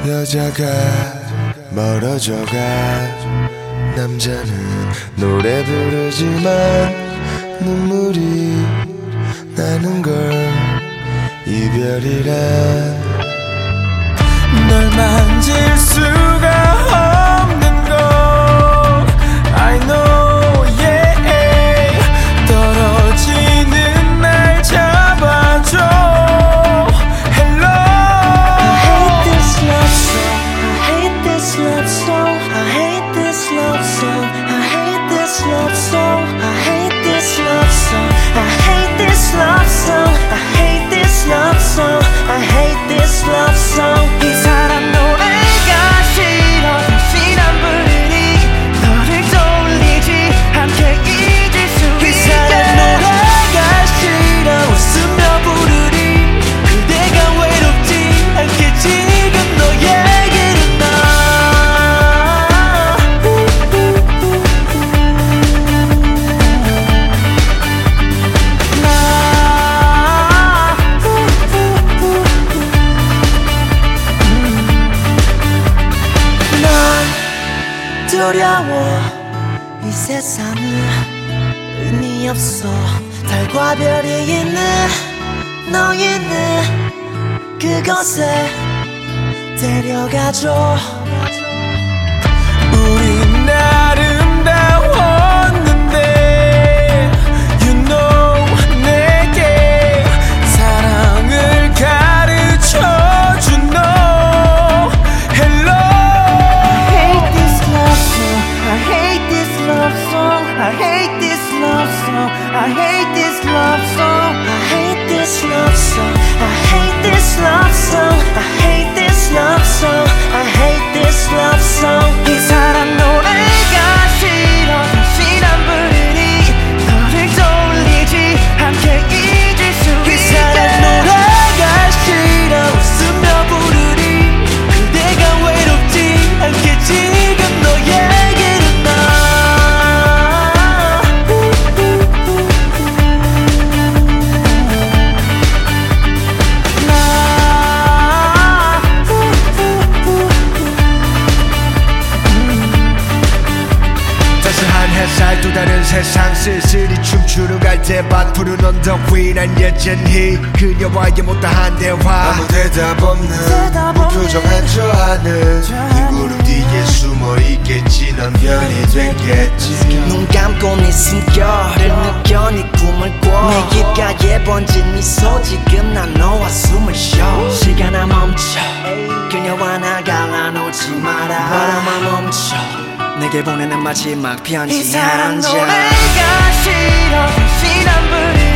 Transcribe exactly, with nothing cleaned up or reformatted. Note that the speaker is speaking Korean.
여자가 멀어져가 남자는 노래 부르지만 눈물이 나는 걸 이별이란 널 만질 수가 없는 걸 I know yeah 떨어지는 날 잡아줘 Hello I hate this love song I hate this love song I hate this love song I hate this love song I hate this love song I hate this love song I hate this love song 이 사람 노래가 싫어 다시 난 부르니 너를 떠올리지 않게 잊을 수 있게 이 사람 노래가 싫어 웃으며 부르니 그대가 외롭지 않게 지금 너에게는 나 두려워 이 세상은 의미 없어 달과 별이 있는 너희는 그곳에 데려가줘 우린 아름다웠는데 You know 내게 사랑을 가르쳐준 너 Hello I hate this love song I hate this love song I hate this love song I hate this love song I hate this love song I hate this love song I hate this love song 이 사람 노래가 싫어 다시 난 부르니 너를 떠올리지 않게 잊을 수 있게 이 사람 노래가 싫어 웃으며 부르니 그대가 외롭지 않게 지금 너에게는 나 따스한 햇살 또 다른 세상 쓸쓸히 춤추러 갈 때 밭 푸른 언덕 위 난 여전히 그녀와의 못다한 대화 아무 대답 없는 무표정 한저하는 이 구름 뒤에 숨어 있겠지 넌 별이 됐겠지 눈 감고 네 숨결을 느껴 네 꿈을 꿔 내 귓가에 번진 미소 지금 난 너와 숨을 쉬어 시간아 멈춰 그녀와 나 갈라놓지 마라 바람아 멈춰 내게 보내는 마지막 편지 한 장 이 사람 노래가 싫어 다시 난 부르니